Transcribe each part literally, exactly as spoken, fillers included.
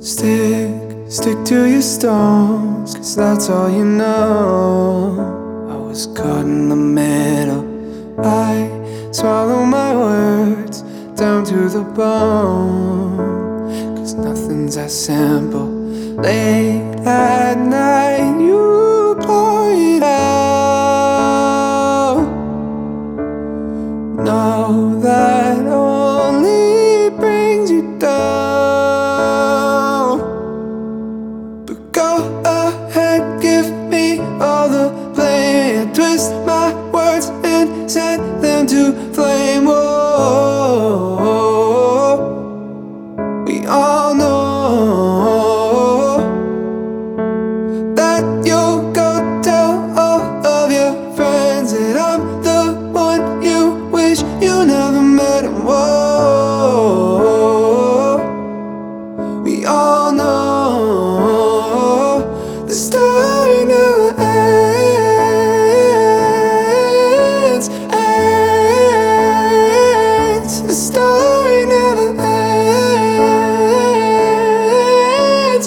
Stick, stick to your stones, 'cause that's all you know. I was caught in the middle. I swallow my words down to the bone, 'cause nothing's as simple. Late at night you pour it out. Know that only brings you down. But go ahead, give me all the blame. Twist my words and set them to flame. Whoa, we all know that you'll go tell all of your friends that I'm the one you wish you never met. And whoa, we all know the story never ends, ends. The story never ends,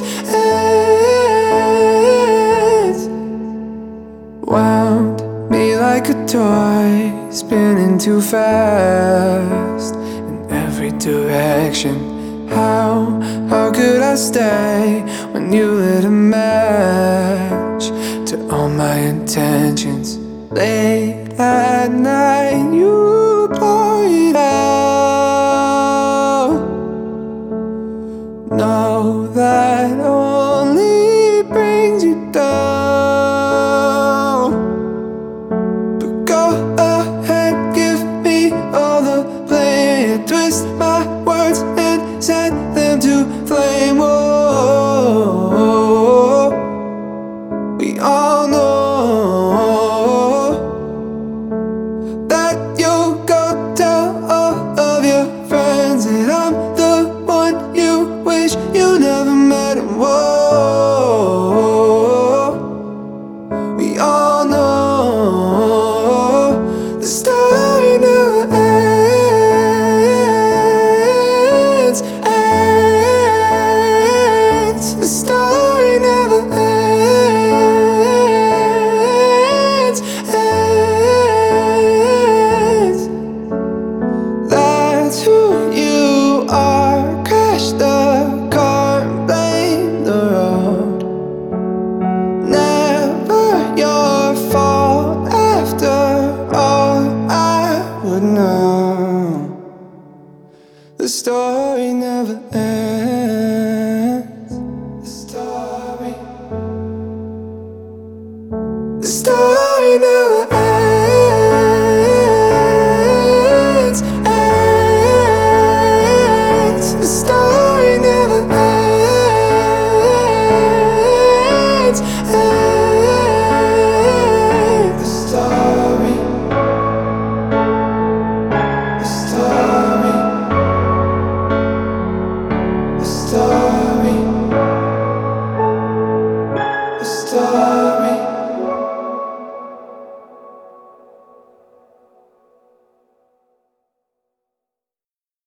ends. Wound me like a toy, spinning too fast in every direction. How, how could I stay when you lit a match to all my intentions? Late at night you pour it out. Know that only brings you down. But go ahead, give me all the blame. Twist my words and set them to flame. Whoa, we all know that you'll go tell all of your friends that I'm the one you wish you never met. And whoa, we all know the story never ends, ends. The story never ends, ends. That's who you are. Crash the car, blame the road. Never your fault. After all, I would know. The story never ends. The story, the story never ends.